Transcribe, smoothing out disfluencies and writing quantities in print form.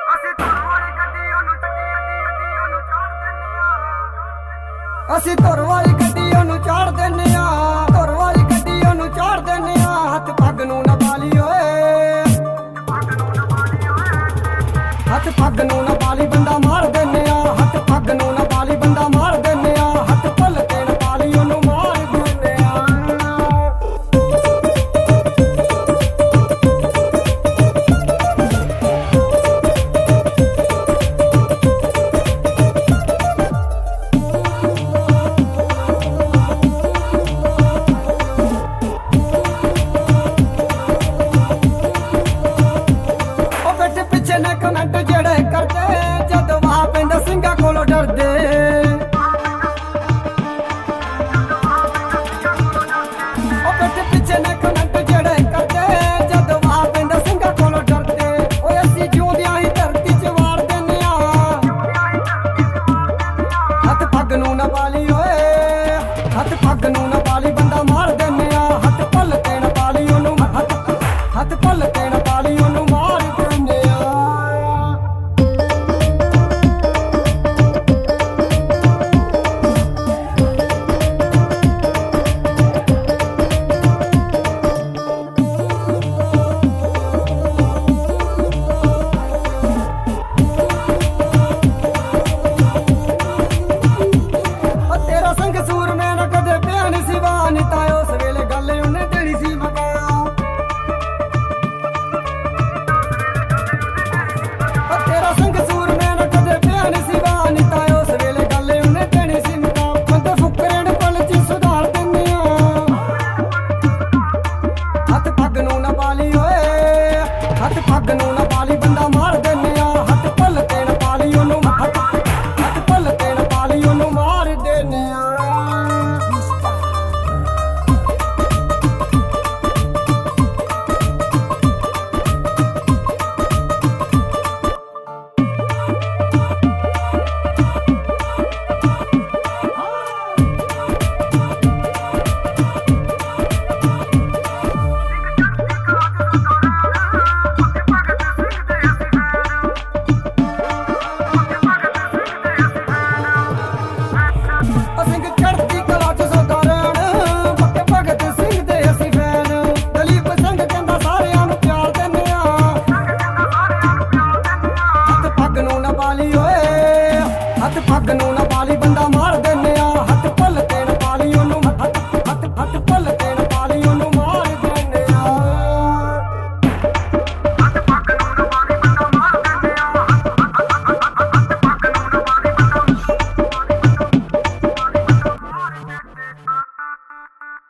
ਅਸੀਂ ਧੁਰ ਵਾਲੀ ਗੱਡੀ ਉਹਨੂੰ ਚਾੜ ਦਿੰਨੇ ਆ, ਧੁਰ ਵਾਲੀ ਗੱਡੀ ਉਹਨੂੰ ਚਾੜ ਦਿੰਨੇ ਆ। ਹੱਥ ਪੱਗ ਨੂੰ ਨਾ ਬਾਲੀ ਓਏ, ਹੱਥ ਪੱਗ ਨੂੰ ਨਾ ਬਾਲੀ ਬੰਦਾ ਮਾਰ ਦਿੰਨੇ ਆ, ਹੱਥ ਪੱਗ ਨੂੰ ਨਾ ਬਾਲੀ ਬੰਦਾ ਮਾਰ ਦਿੰਨੇ ਆ। ਹੱਥ ਭੁੱਲ ਕੇ ਨਾ ਬਾਲੀ ਉਹਨੂੰ ਮਾਰ ਦਿੰਨੇ ਆ। ਕਮੈਂਟ ਜਿਹੜੇ ਕਰਦੇ ਜਦੋਂ ਵਾਹ ਪੈਂਦਾ ਸਿੰਘਾਂ ਕੋਲੋਂ ਡਰਦੇ। ਉਹ ਪਿੱਠ ਪਿੱਛੇ ਨੇ ਕਮੈਂਟ ਜਿਹੜੇ ਕਰਦੇ ਜਦੋਂ ਵਾਹ ਪੈਂਦਾ ਸਿੰਘਾਂ ਕੋਲੋਂ ਡਰਦੇ। ਓਏ ਅਸੀਂ ਜਿਉਂਦਿਆਂ ਹੀ ਧਰਤੀ 'ਚ ਵਾਰ ਦਿੰਨੇ ਆ, ਹੱਥ ਪੱਗ ਨੂੰ ਨਾ ਬਾਲੀ ਓਏ, ਹੱਥ ਪੱਗ ਨੂੰ ਨਾ ਬਾਲੀ ਬੰਦਾ ਮਾਰ ਦਿੰਨੇ ਆ। ਹੱਥ ਭੁੱਲ ਕੇ ਨਾ ਬਾਲੀ ਉਹਨੂੰ, ਹੱਥ ਭੁੱਲ ਕੇ ਨਾ ਬਾਲੀ ਉਹਨੂੰ ਮਾਰ ਦਿੰਨੇ ਆ। ਉਸ ਵੇਲੇ ਗੱਲ ਉਹਨੇ ਦੇਣੀ ਸੀ ਮਗਾ, ਤੇਰਾ ਸੰਗ ਸੂਰ ਮੈਂ ਨਾ ਕਦੇ ਪਿਆ ਨੀ ਸੀ ਵਾ ਨੀ ਤਾਂ ਉਸ ਵੇਲੇ ਗੱਲ ਉਹਨੇ ਦੇਣੀ ਸੀ ਮਗਾ। ਬੰਦੇ ਫੁਕਰੇ ਨੂੰ ਪਲ 'ਚ ਸੁਧਾਰ ਦਿੰਨੇ ਆ, ਹੱਥ ਪੱਗ ਨੂੰ ਨਾ ਬਾਲੀ ਓਏ, ਹੱਥ ਪੱਗ ਨੂੰ ਨਾ ਬਾਲੀ।